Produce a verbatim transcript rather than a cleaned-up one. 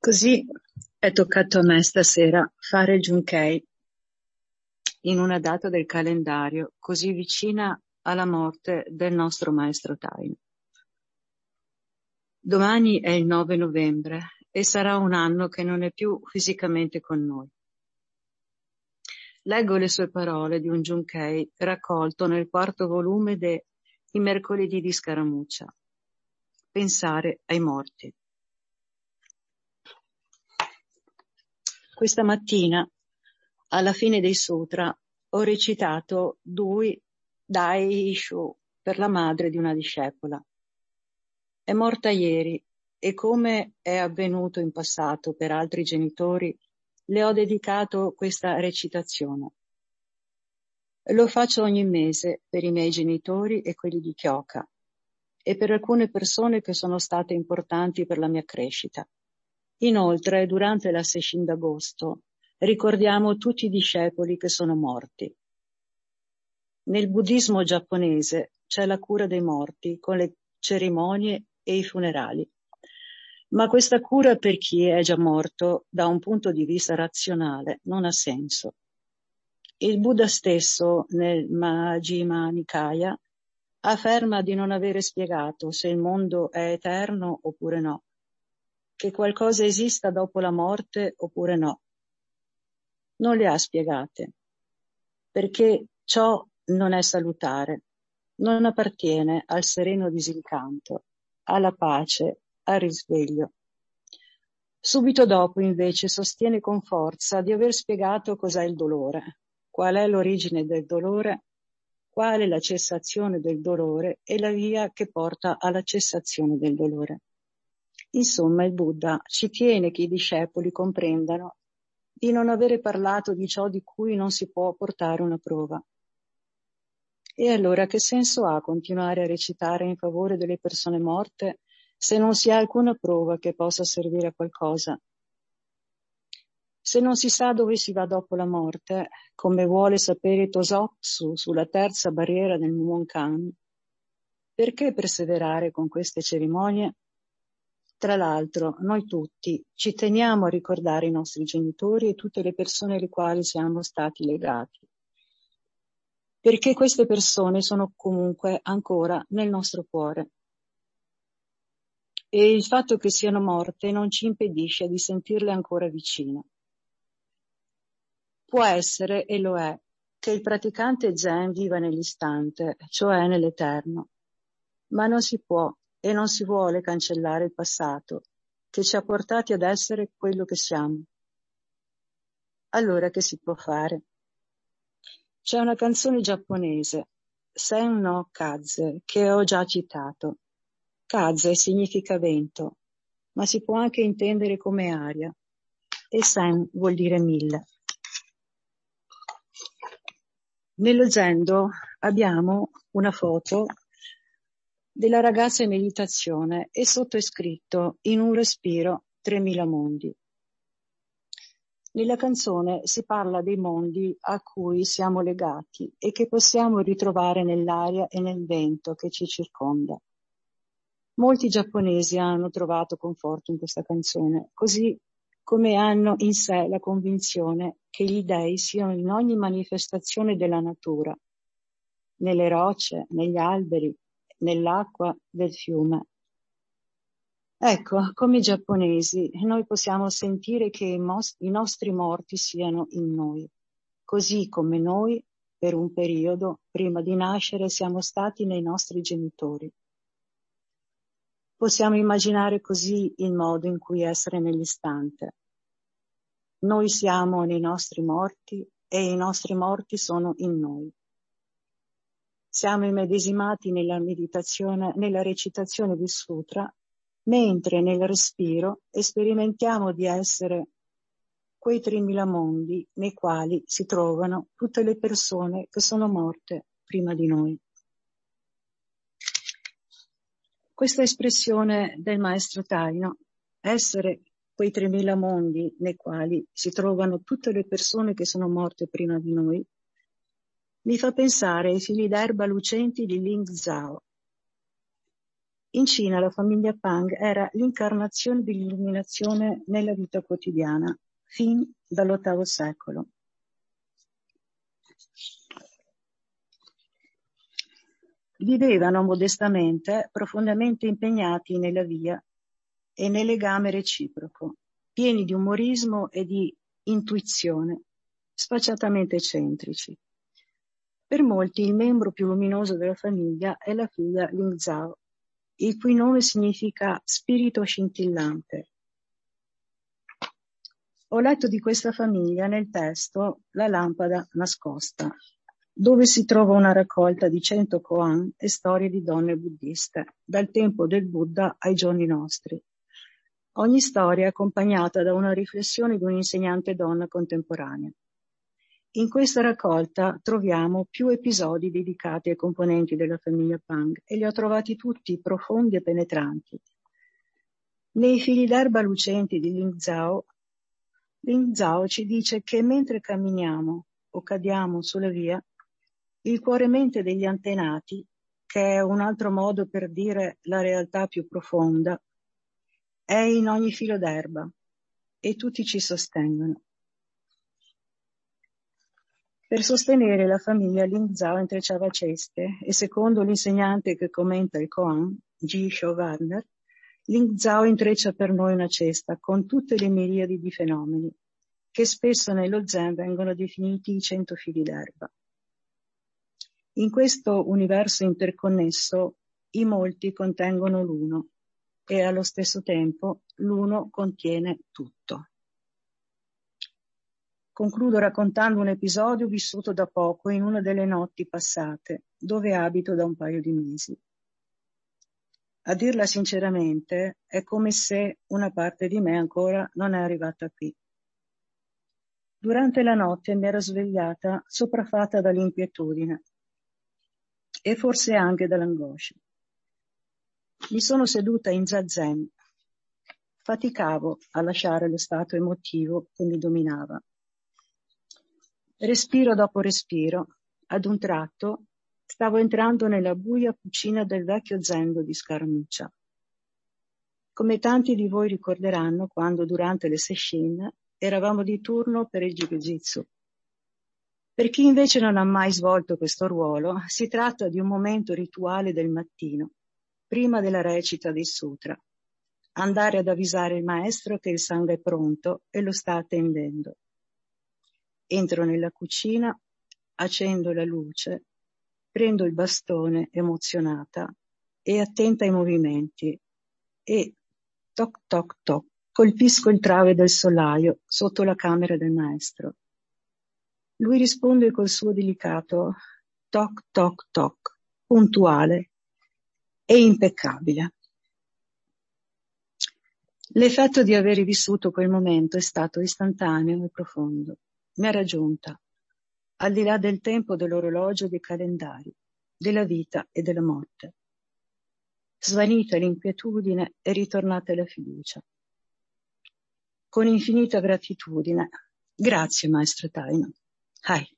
Così è toccato a me stasera fare il Junkei in una data del calendario così vicina alla morte del nostro maestro Taino. Domani è il nove novembre e sarà un anno che non è più fisicamente con noi. Leggo le sue parole di un Junkei raccolto nel quarto volume de I mercoledì di Scaramuccia. Pensare ai morti. Questa mattina, alla fine dei sutra, ho recitato Dui Dai Shu per la madre di una discepola. È morta ieri e, come è avvenuto in passato per altri genitori, le ho dedicato questa recitazione. Lo faccio ogni mese per i miei genitori e quelli di Kyoka e per alcune persone che sono state importanti per la mia crescita. Inoltre, durante la Sesshin d'agosto, ricordiamo tutti i discepoli che sono morti. Nel buddismo giapponese c'è la cura dei morti con le cerimonie e i funerali. Ma questa cura per chi è già morto, da un punto di vista razionale, non ha senso. Il Buddha stesso, nel Majjhima Nikaya, afferma di non avere spiegato se il mondo è eterno oppure no, che qualcosa esista dopo la morte oppure no. Non le ha spiegate, perché ciò non è salutare, non appartiene al sereno disincanto, alla pace, al risveglio. Subito dopo, invece, sostiene con forza di aver spiegato cos'è il dolore, qual è l'origine del dolore, qual è la cessazione del dolore e la via che porta alla cessazione del dolore. Insomma, il Buddha ci tiene che i discepoli comprendano di non avere parlato di ciò di cui non si può portare una prova. E allora che senso ha continuare a recitare in favore delle persone morte se non si ha alcuna prova che possa servire a qualcosa? Se non si sa dove si va dopo la morte, come vuole sapere Tosotsu sulla terza barriera del Mumonkan, perché perseverare con queste cerimonie? Tra l'altro, noi tutti ci teniamo a ricordare i nostri genitori e tutte le persone alle quali siamo stati legati, perché queste persone sono comunque ancora nel nostro cuore. E il fatto che siano morte non ci impedisce di sentirle ancora vicine. Può essere, e lo è, che il praticante Zen viva nell'istante, cioè nell'eterno, ma non si può e non si vuole cancellare il passato che ci ha portati ad essere quello che siamo. Allora che si può fare? C'è una canzone giapponese, Sen no Kaze, che ho già citato. Kaze significa vento, ma si può anche intendere come aria, e Sen vuol dire mille. Nello Zendo abbiamo una foto della ragazza in meditazione e sotto è scritto in un respiro tremila mondi. Nella canzone si parla dei mondi a cui siamo legati e che possiamo ritrovare nell'aria e nel vento che ci circonda. Molti giapponesi hanno trovato conforto in questa canzone, così come hanno in sé la convinzione che gli dei siano in ogni manifestazione della natura, nelle rocce, negli alberi, nell'acqua del fiume. Ecco, come i giapponesi, noi possiamo sentire che i, mos- i nostri morti siano in noi, così come noi, per un periodo, prima di nascere, siamo stati nei nostri genitori. Possiamo immaginare così il modo in cui essere nell'istante. Noi siamo nei nostri morti e i nostri morti sono in noi. Siamo immedesimati nella meditazione, nella recitazione di sutra, mentre nel respiro sperimentiamo di essere quei tremila mondi nei quali si trovano tutte le persone che sono morte prima di noi. Questa espressione del maestro Taino, essere quei tremila mondi nei quali si trovano tutte le persone che sono morte prima di noi, mi fa pensare ai fili d'erba lucenti di Ling Zhao. In Cina la famiglia Pang era l'incarnazione dell'illuminazione nella vita quotidiana, fin dall'ottavo secolo. Vivevano modestamente, profondamente impegnati nella via e nel legame reciproco, pieni di umorismo e di intuizione, sfacciatamente eccentrici. Per molti il membro più luminoso della famiglia è la figlia Ling Zhao, il cui nome significa spirito scintillante. Ho letto di questa famiglia nel testo La lampada nascosta, dove si trova una raccolta di cento koan e storie di donne buddiste, dal tempo del Buddha ai giorni nostri. Ogni storia è accompagnata da una riflessione di un'insegnante donna contemporanea. In questa raccolta troviamo più episodi dedicati ai componenti della famiglia Pang e li ho trovati tutti profondi e penetranti. Nei fili d'erba lucenti di Ling Zhao, Ling Zhao ci dice che mentre camminiamo o cadiamo sulla via, il cuore-mente degli antenati, che è un altro modo per dire la realtà più profonda, è in ogni filo d'erba e tutti ci sostengono. Per sostenere la famiglia, Ling Zhao intrecciava ceste e secondo l'insegnante che commenta il Koan, G. Showwarner, Ling Zhao intreccia per noi una cesta con tutte le miriadi di fenomeni, che spesso nello Zen vengono definiti i cento fili d'erba. In questo universo interconnesso, i molti contengono l'uno e allo stesso tempo l'uno contiene tutto. Concludo raccontando un episodio vissuto da poco in una delle notti passate, dove abito da un paio di mesi. A dirla sinceramente, è come se una parte di me ancora non è arrivata qui. Durante la notte mi ero svegliata sopraffatta dall'inquietudine e forse anche dall'angoscia. Mi sono seduta in zazen. Faticavo a lasciare lo stato emotivo che mi dominava. Respiro dopo respiro, ad un tratto, stavo entrando nella buia cucina del vecchio zendo di Scaramuccia. Come tanti di voi ricorderanno, quando durante le sesshin eravamo di turno per il Jiu-Jitsu. Per chi invece non ha mai svolto questo ruolo, si tratta di un momento rituale del mattino, prima della recita dei sutra. Andare ad avvisare il maestro che il sangue è pronto e lo sta attendendo. Entro nella cucina, accendo la luce, prendo il bastone emozionata e attenta ai movimenti e, toc toc toc, colpisco il trave del solaio sotto la camera del maestro. Lui risponde col suo delicato toc toc toc, puntuale e impeccabile. L'effetto di aver vissuto quel momento è stato istantaneo e profondo. Mi ha raggiunta, al di là del tempo dell'orologio e dei calendari, della vita e della morte. Svanita l'inquietudine e ritornata la fiducia. Con infinita gratitudine, grazie maestro Taino. Hai.